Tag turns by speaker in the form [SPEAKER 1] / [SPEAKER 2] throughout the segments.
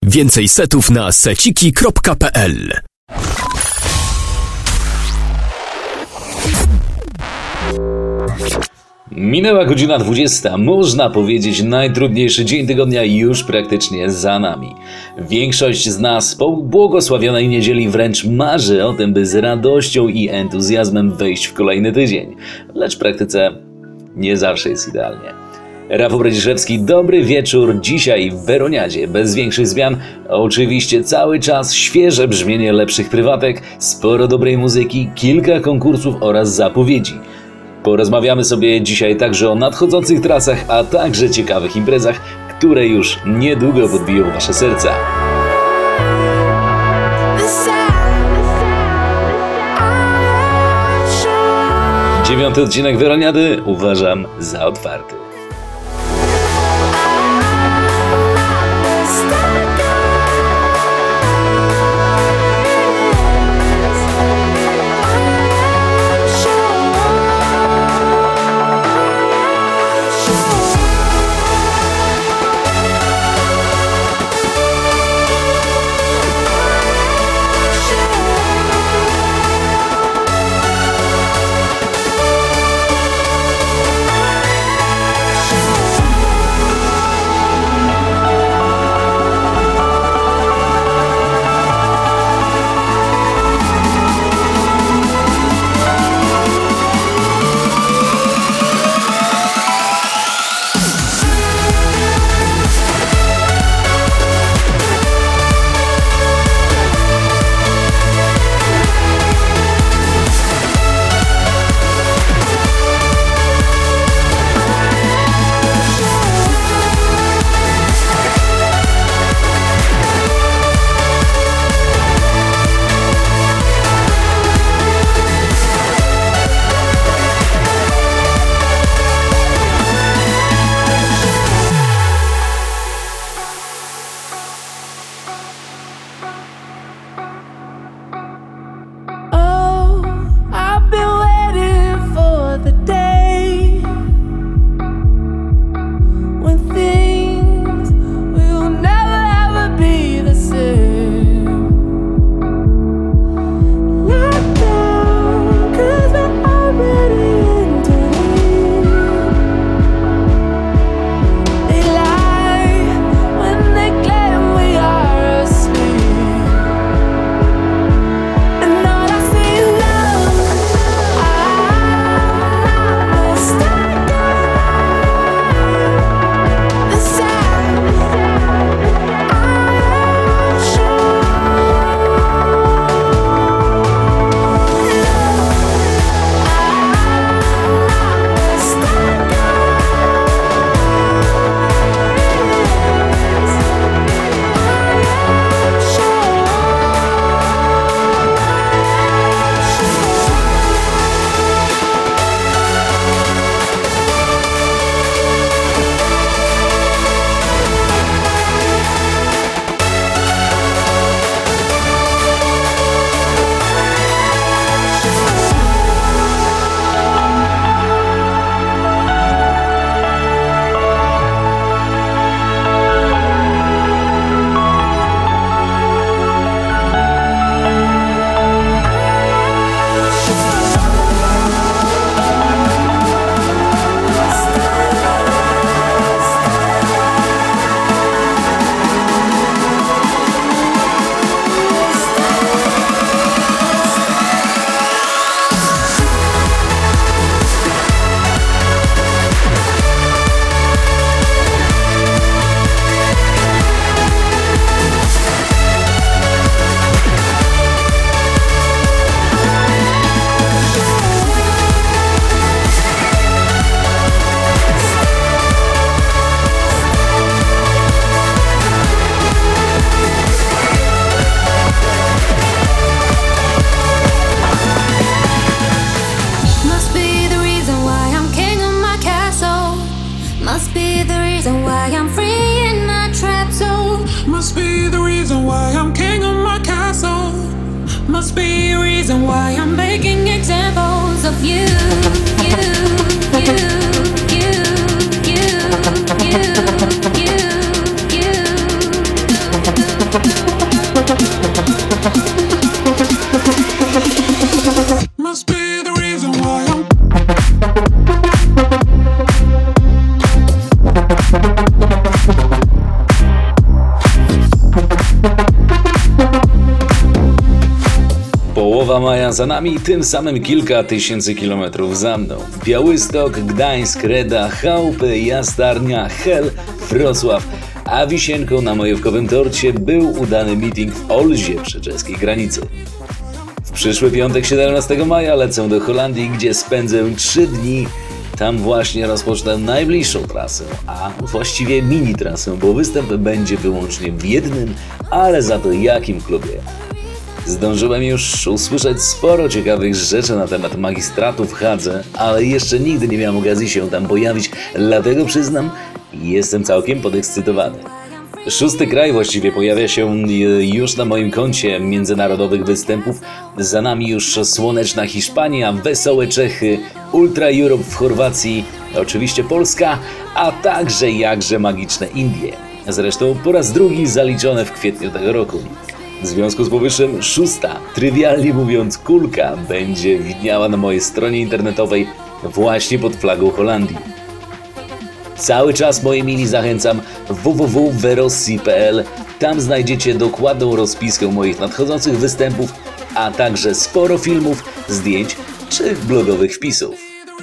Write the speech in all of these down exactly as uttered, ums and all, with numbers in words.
[SPEAKER 1] Więcej setów na seciki kropka p l.
[SPEAKER 2] Minęła godzina dwudziesta, można powiedzieć najtrudniejszy dzień tygodnia już praktycznie za nami. Większość z nas po błogosławionej niedzieli wręcz marzy o tym, by z radością i entuzjazmem wejść w kolejny tydzień. Lecz w praktyce nie zawsze jest idealnie. Rafał Bradziszewski, dobry wieczór. Dzisiaj w Weroniadzie, bez większych zmian, oczywiście cały czas świeże brzmienie lepszych prywatek, sporo dobrej muzyki, kilka konkursów oraz zapowiedzi. Porozmawiamy sobie dzisiaj także o nadchodzących trasach, a także ciekawych imprezach, które już niedługo podbiją wasze serca. Dziewiąty odcinek Weroniady uważam za otwarty.
[SPEAKER 3] Must be a reason why I'm making examples of you, you, you, you, you, you, you, you, you.
[SPEAKER 2] dnia za nami, tym samym kilka tysięcy kilometrów za mną. Białystok, Gdańsk, Reda, Chałupy, Jastarnia, Hel, Wrocław, a wisienką na majówkowym torcie był udany meeting w Olzie przy czeskiej granicy. W przyszły piątek siedemnastego maja lecę do Holandii, gdzie spędzę trzy dni. Tam właśnie rozpocznę najbliższą trasę, a właściwie mini trasę, bo występ będzie wyłącznie w jednym, ale za to jakim klubie. Zdążyłem już usłyszeć sporo ciekawych rzeczy na temat magistratu w Hadze, ale jeszcze nigdy nie miałem okazji się tam pojawić, dlatego przyznam, jestem całkiem podekscytowany. Szósty kraj właściwie pojawia się już na moim koncie międzynarodowych występów. Za nami już słoneczna Hiszpania, wesołe Czechy, Ultra Europe w Chorwacji, oczywiście Polska, a także jakże magiczne Indie. Zresztą po raz drugi zaliczone w kwietniu tego roku. W związku z powyższym szósta, trywialnie mówiąc kulka, będzie widniała na mojej stronie internetowej właśnie pod flagą Holandii. Cały czas, moi mili, zachęcam w w w kropka verossi kropka p l. Tam znajdziecie dokładną rozpiskę moich nadchodzących występów, a także sporo filmów, zdjęć czy blogowych wpisów.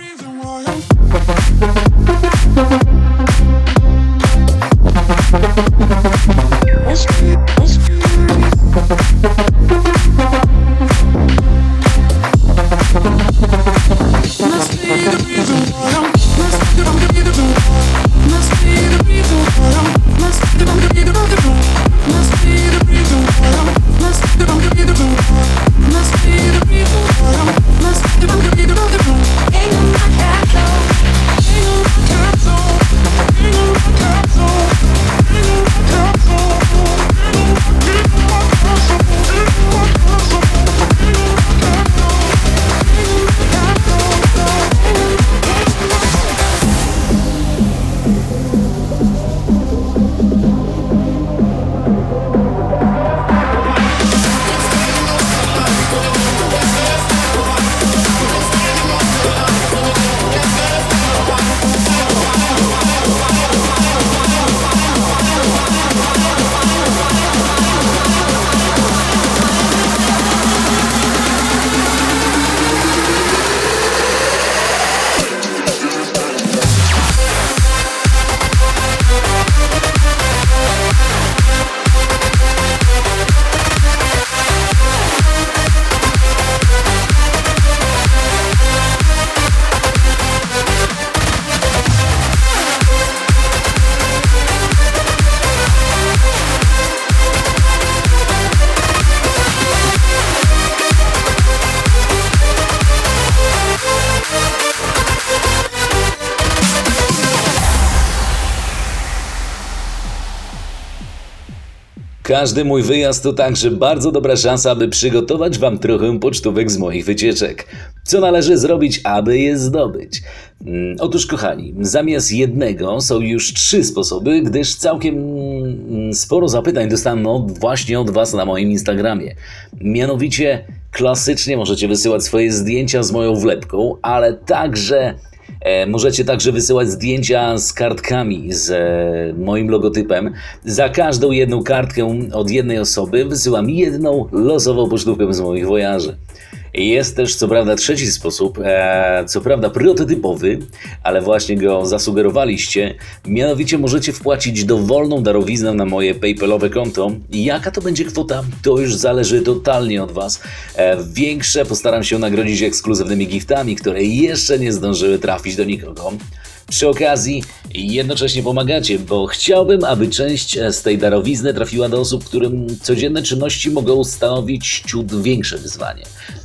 [SPEAKER 2] Każdy mój wyjazd to także bardzo dobra szansa, aby przygotować Wam trochę pocztówek z moich wycieczek. Co należy zrobić, aby je zdobyć? Hmm, otóż kochani, zamiast jednego są już trzy sposoby, gdyż całkiem hmm, sporo zapytań dostałem od, właśnie od Was na moim Instagramie. Mianowicie klasycznie możecie wysyłać swoje zdjęcia z moją wlepką, ale także E, możecie także wysyłać zdjęcia z kartkami z e, moim logotypem. Za każdą jedną kartkę od jednej osoby wysyłam jedną losową pocztówkę z moich wojaży. Jest też co prawda trzeci sposób, e, co prawda prototypowy, ale właśnie go zasugerowaliście. Mianowicie możecie wpłacić dowolną darowiznę na moje PayPalowe konto. Jaka to będzie kwota, to już zależy totalnie od Was. E, większe postaram się nagrodzić ekskluzywnymi giftami, które jeszcze nie zdążyły trafić do nikogo. Przy okazji jednocześnie pomagacie, bo chciałbym, aby część z tej darowizny trafiła do osób, którym codzienne czynności mogą stanowić ciut większe wyzwanie.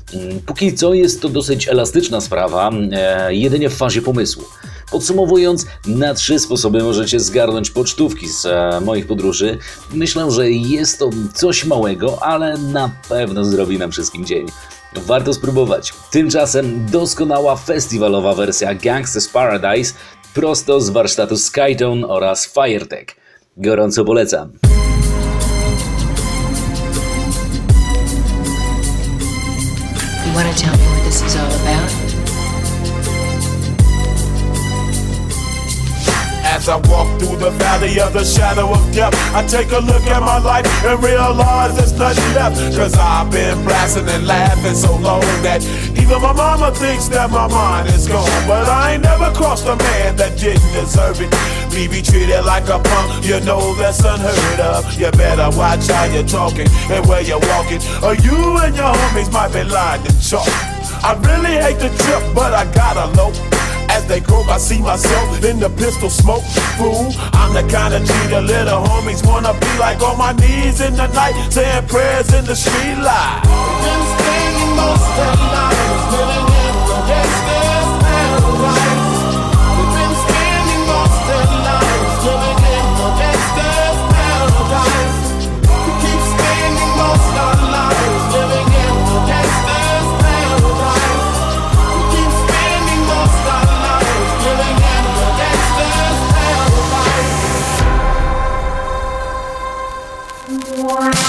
[SPEAKER 2] Póki co jest to dosyć elastyczna sprawa, e, jedynie w fazie pomysłu. Podsumowując, na trzy sposoby możecie zgarnąć pocztówki z e, moich podróży. Myślę, że jest to coś małego, ale na pewno zrobi nam wszystkim dzień. Warto spróbować. Tymczasem doskonała festiwalowa wersja Gangsta's Paradise prosto z warsztatu Skytone oraz Firetech. Gorąco polecam.
[SPEAKER 4] You want to tell me what this is all about?
[SPEAKER 5] As I walk through the valley of the shadow of death, I take a look at my life and realize there's nothing left. Cause I've been blasting and laughing so long that even my mama thinks that my mind is gone. But I ain't never crossed a man that didn't deserve it. Me be treated like a punk, you know that's unheard of. You better watch how you're talking and where you're walking, or you and your homies might be lying in chalk. I really hate the trip, but I gotta low. As they grow, I see myself in the pistol smoke. Fool, I'm the kind of G the little homies wanna be like, on my knees in the night, saying prayers in the street light. Been spending most of their lives living in the gangster's paradise. We've been spending most of their lives living in the gangster's paradise. We keep spending most of our lives living in the gangster's paradise. We keep spending most of our lives living in the gangster's paradise.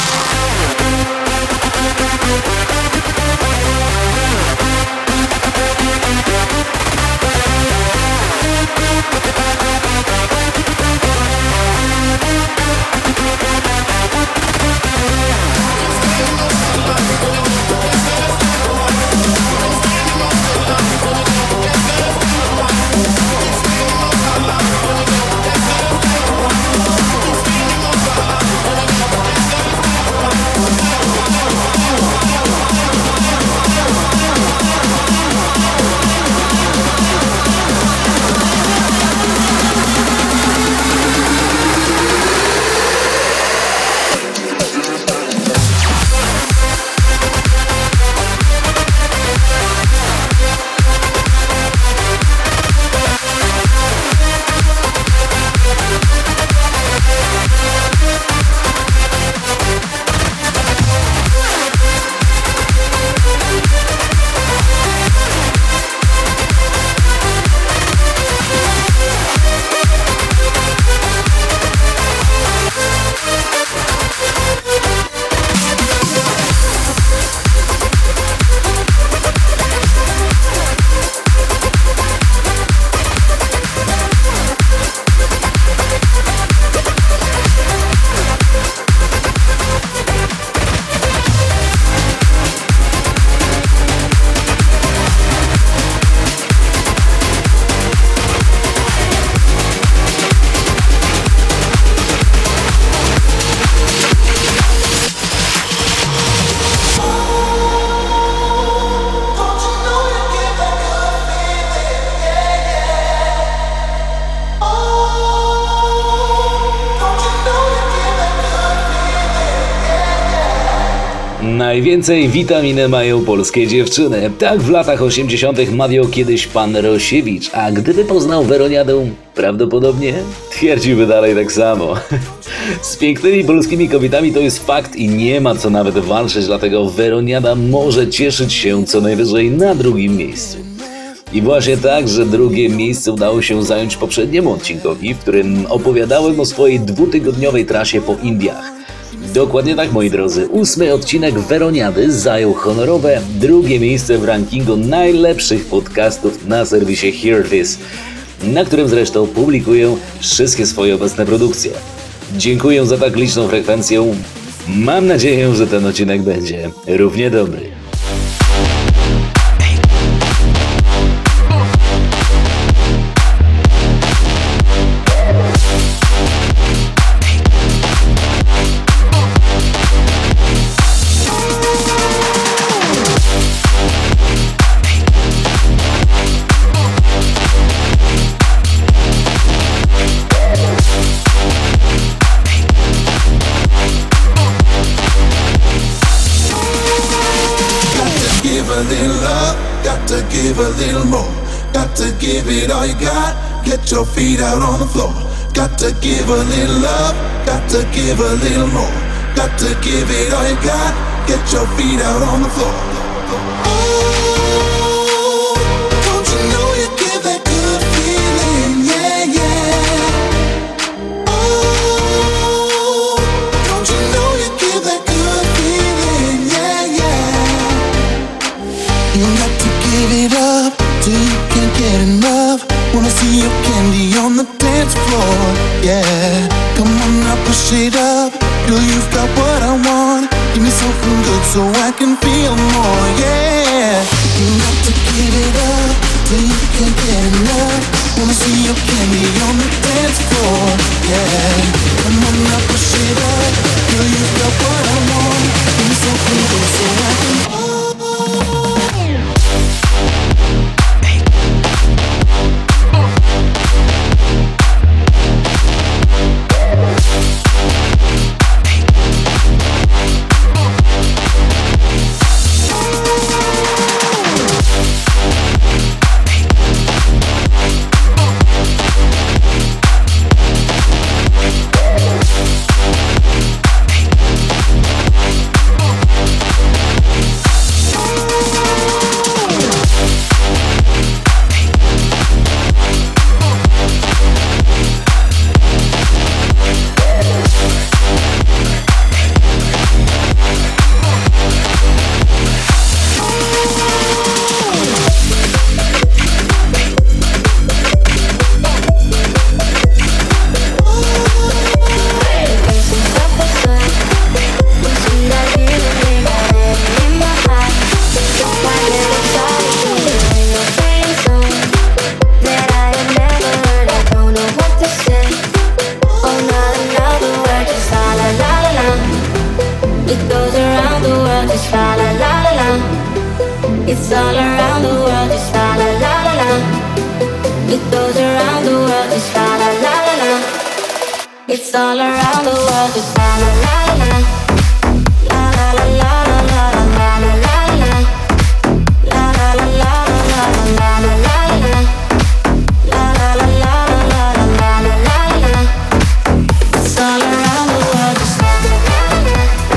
[SPEAKER 2] Najwięcej witaminy mają polskie dziewczyny. Tak w latach osiemdziesiątych mawiał kiedyś pan Rosiewicz, a gdyby poznał Weroniadę, prawdopodobnie twierdziłby dalej tak samo. Z pięknymi polskimi kobietami to jest fakt i nie ma co nawet walczyć, dlatego Weroniada może cieszyć się co najwyżej na drugim miejscu. I właśnie tak, że drugie miejsce udało się zająć poprzedniemu odcinkowi, w którym opowiadałem o swojej dwutygodniowej trasie po Indiach. Dokładnie tak, moi drodzy, ósmy odcinek Weroniady zajął honorowe drugie miejsce w rankingu najlepszych podcastów na serwisie Hear This, na którym zresztą publikuję wszystkie swoje obecne produkcje. Dziękuję za tak liczną frekwencję. Mam nadzieję, że ten odcinek będzie równie dobry.
[SPEAKER 6] Give a little more, got to give it all you got, get your feet out on the floor. Got to give a little love, got to give a little more, got to give it all you got, get your feet out on the floor. Oh, don't you know you give that good feeling, yeah, yeah. Oh, don't you know you give that good feeling, yeah, yeah. You got to give it up till you can't get enough. Wanna see your candy on the dance floor. up. Girl, you've got what I want. Give me something good so I can feel more, yeah. You got to give it up till you can't get enough. Wanna see your candy on the dance floor, yeah. Come on now, push it up. Girl, you've got what I want. Give me something good so I can.
[SPEAKER 7] It's all around the world, just la la la la la. It goes around the world, just la la la la la. It's all around the world, just la la la la la. La la la la la la la la la la. La la la la la la la la la la. La la la la la la la la la. It's all around the world, just la la la la.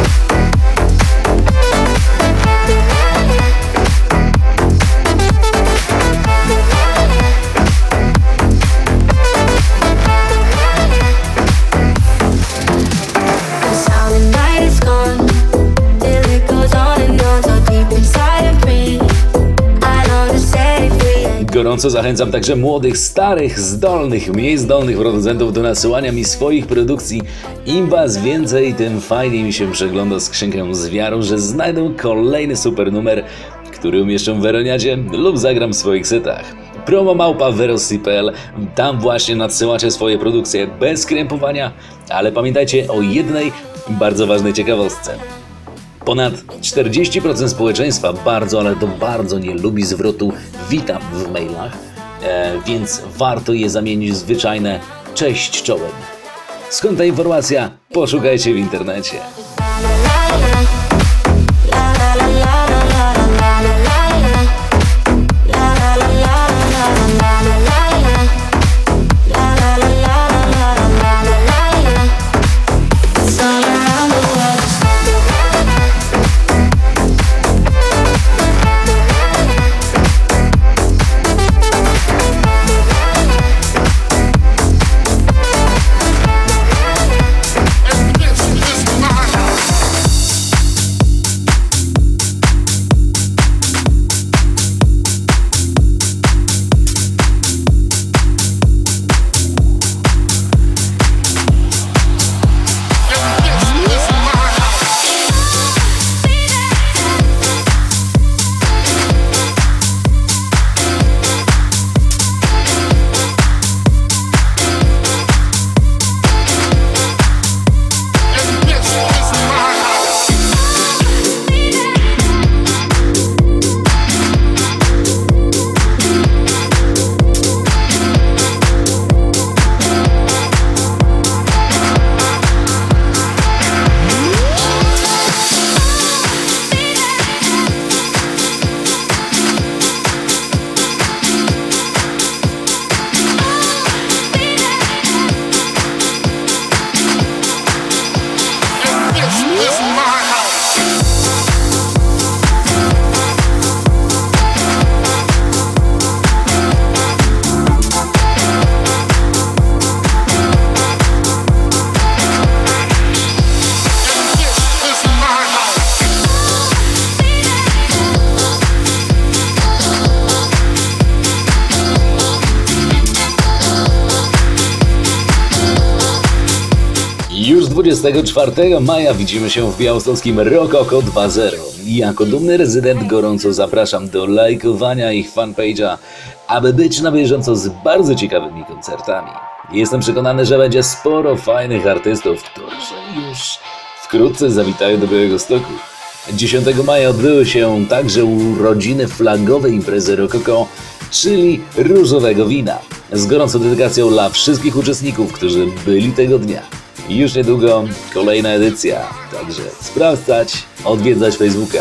[SPEAKER 2] Gorąco zachęcam także młodych, starych, zdolnych, mniej zdolnych producentów do nasyłania mi swoich produkcji. Im was więcej, tym fajniej mi się przegląda skrzynkę z wiarą, że znajdę kolejny super numer, który umieszczę w Weroniadzie lub zagram w swoich setach. Promo małpa verosi kropka p l, tam właśnie nadsyłacie swoje produkcje bez krępowania, ale pamiętajcie o jednej bardzo ważnej ciekawostce. Ponad czterdzieści procent społeczeństwa bardzo, ale to bardzo nie lubi zwrotu witam w mailach, e, więc warto je zamienić w zwyczajne cześć czołem. Skąd ta informacja? Poszukajcie w internecie. dwudziestego czwartego maja widzimy się w białostockim Rokoko dwa zero. Jako dumny rezydent gorąco zapraszam do lajkowania ich fanpage'a, aby być na bieżąco z bardzo ciekawymi koncertami. Jestem przekonany, że będzie sporo fajnych artystów, którzy już wkrótce zawitają do Białegostoku. dziesiątego maja odbyły się także urodziny flagowej imprezy Rokoko, czyli różowego wina. Z gorącą dedykacją dla wszystkich uczestników, którzy byli tego dnia. Już niedługo kolejna edycja, także sprawdzać, odwiedzać Facebooka.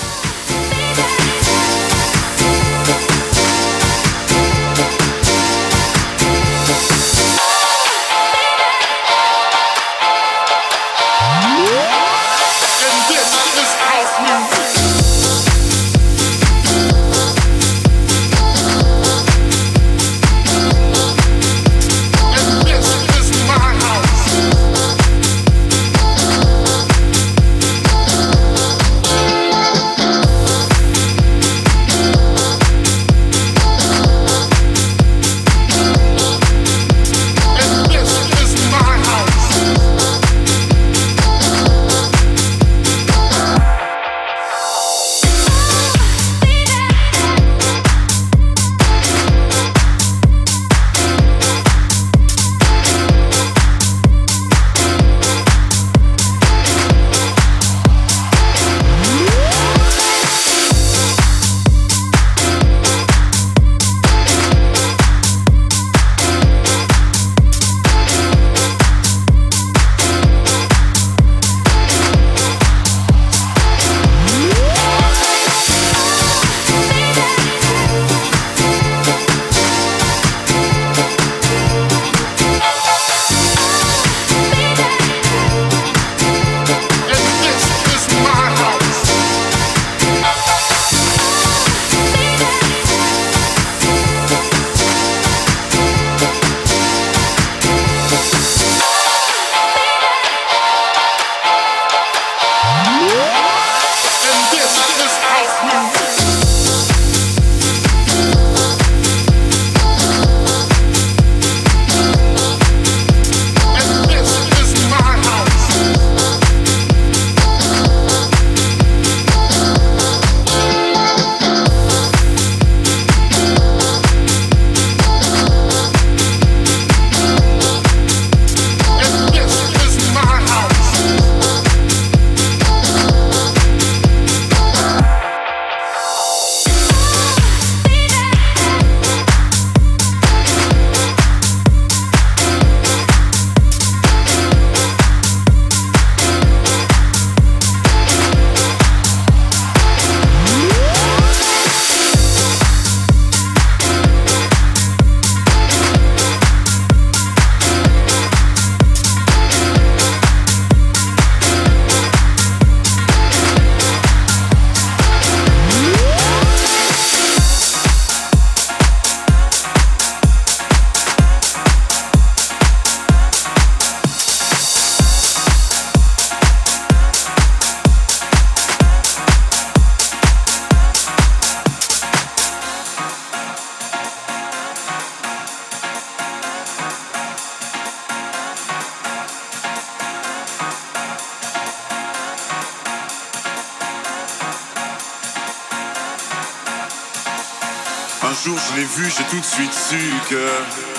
[SPEAKER 8] Un jour je l'ai vu, j'ai tout de suite su que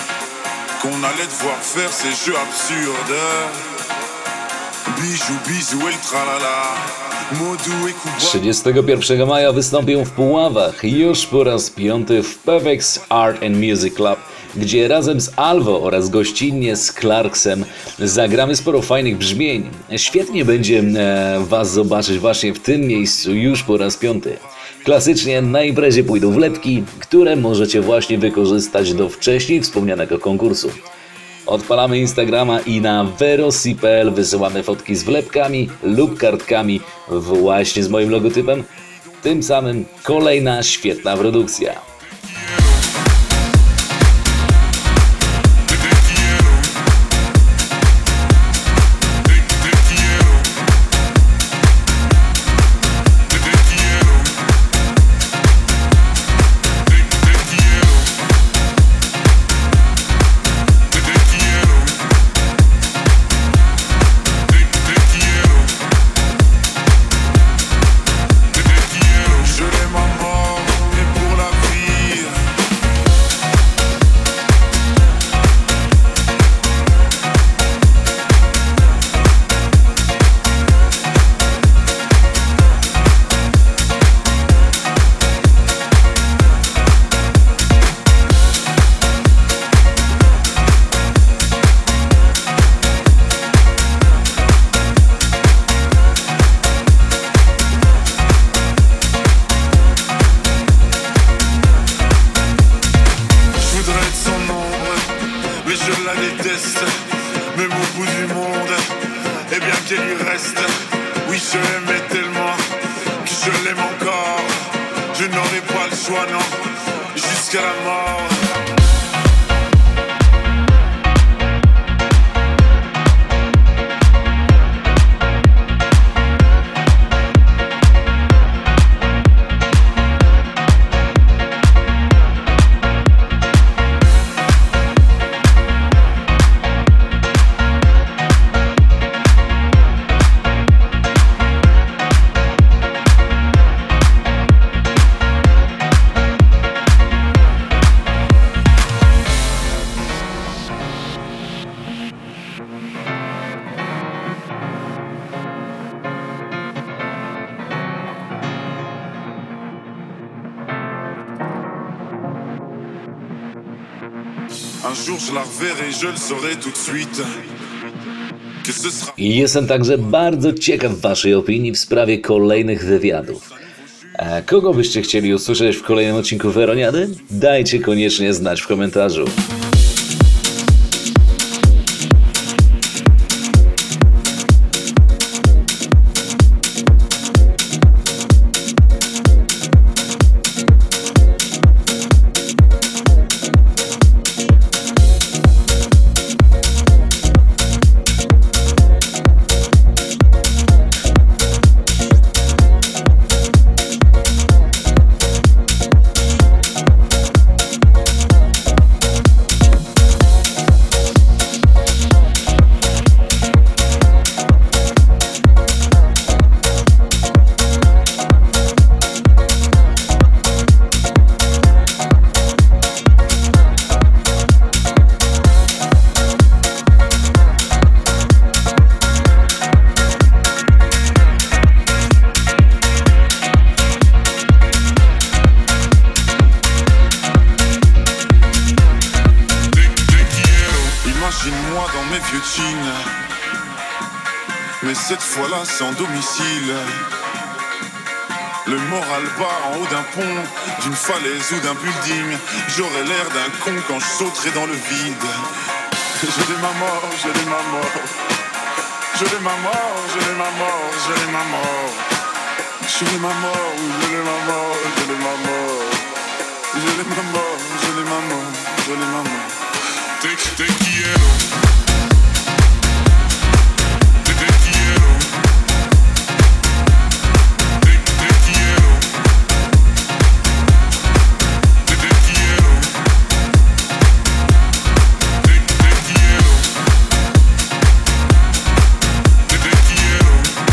[SPEAKER 8] qu'on allait devoir faire ces jeux absurdes. Bijou, bisou et le tralala. Modu et Kuba.
[SPEAKER 2] trzydziestego pierwszego maja wystąpię w Puławach już po raz piąty w Pewex Art and Music Club, gdzie razem z Alvo oraz gościnnie z Clarksem zagramy sporo fajnych brzmień. Świetnie będzie e, Was zobaczyć właśnie w tym miejscu już po raz piąty. Klasycznie na imprezie pójdą wlepki, które możecie właśnie wykorzystać do wcześniej wspomnianego konkursu. Odpalamy Instagrama i na verosi kropka p l wysyłamy fotki z wlepkami lub kartkami właśnie z moim logotypem. Tym samym kolejna świetna produkcja.
[SPEAKER 8] Te je l'aimais tellement que je l'aime encore. Je n'aurai pas le choix, non, jusqu'à la mort. Un jour je la reverrai, je le saurai tout de suite. Que ce sera...
[SPEAKER 2] Jestem także bardzo ciekaw waszej opinii w sprawie kolejnych wywiadów. A kogo byście chcieli usłyszeć w kolejnym odcinku Weroniady? Dajcie koniecznie znać w komentarzu.
[SPEAKER 8] Imagine-moi dans mes vieux jeans, mais cette fois-là sans domicile. Le moral bas en haut d'un pont, d'une falaise ou d'un building. J'aurais l'air d'un con quand je sauterai dans le vide. Je l'ai ma mort, je l'ai ma mort. Je l'ai ma mort, je l'ai ma mort, je l'ai ma mort. Je l'ai ma mort, je l'ai ma mort, je l'ai ma mort. Je l'ai ma mort, je l'ai ma mort, je l'ai ma mort. Te, te quiero. Te, te quiero. Te, te quiero. Te, te quiero. Te, te quiero. Te, te quiero.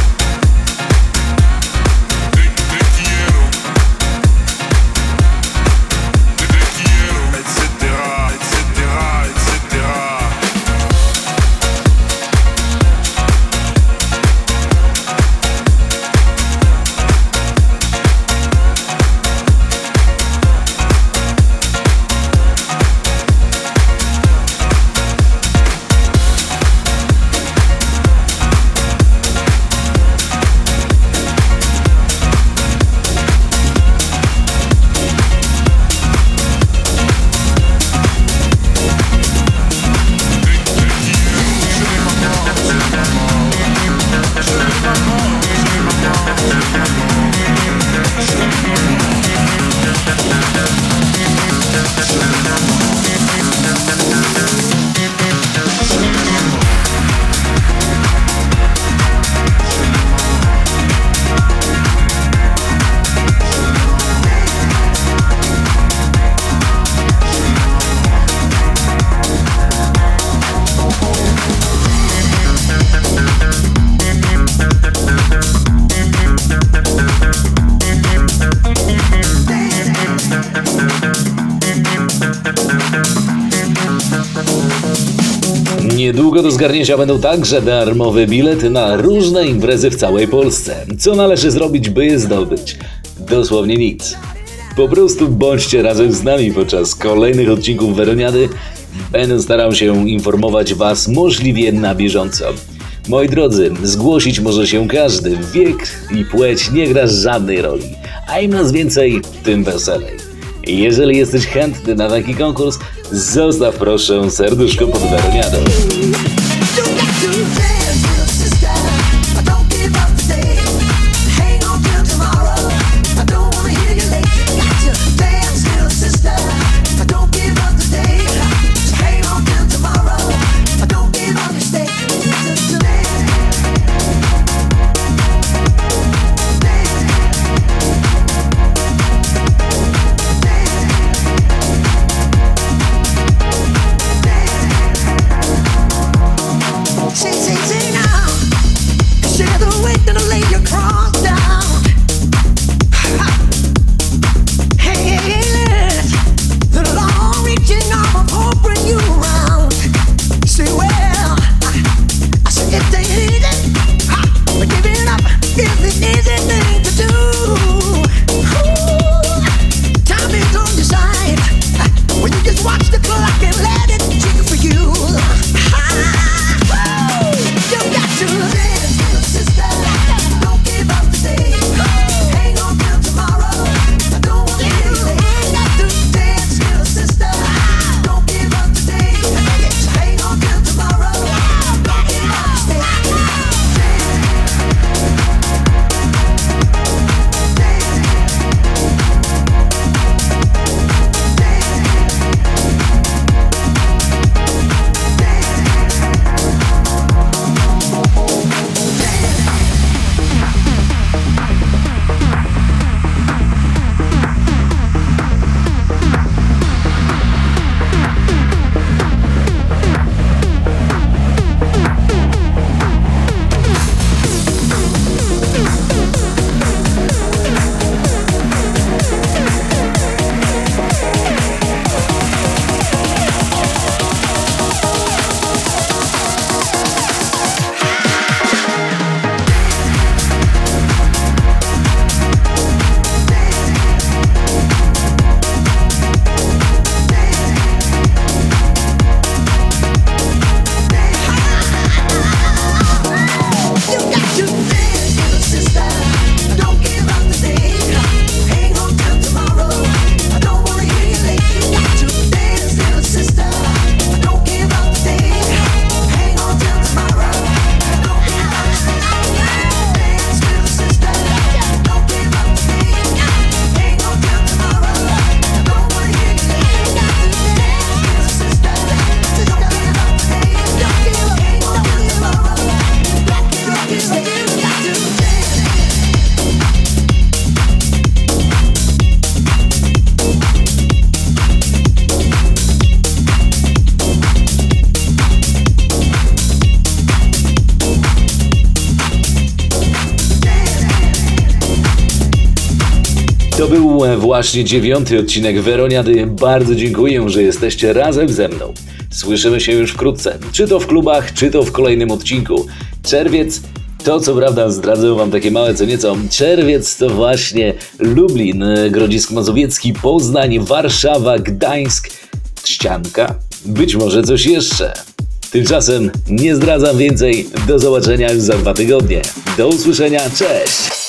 [SPEAKER 8] Te, te quiero. Te, te quiero. Etcétera, etcétera, etcétera.
[SPEAKER 2] Niedługo do zgarnięcia będą także darmowe bilety na różne imprezy w całej Polsce. Co należy zrobić, by je zdobyć? Dosłownie nic. Po prostu bądźcie razem z nami podczas kolejnych odcinków Weroniady. Będę starał się informować was możliwie na bieżąco. Moi drodzy, zgłosić może się każdy. Wiek i płeć nie gra żadnej roli. A im nas więcej, tym weselej. Jeżeli jesteś chętny na taki konkurs, zostaw proszę serduszko pod Weroniadą. To był właśnie dziewiąty odcinek Weroniady. Bardzo dziękuję, że jesteście razem ze mną. Słyszymy się już wkrótce, czy to w klubach, czy to w kolejnym odcinku. Czerwiec, to co prawda zdradzę wam takie małe co nieco, czerwiec to właśnie Lublin, Grodzisk Mazowiecki, Poznań, Warszawa, Gdańsk, Trzcianka, być może coś jeszcze. Tymczasem nie zdradzam więcej, do zobaczenia już za dwa tygodnie. Do usłyszenia, cześć!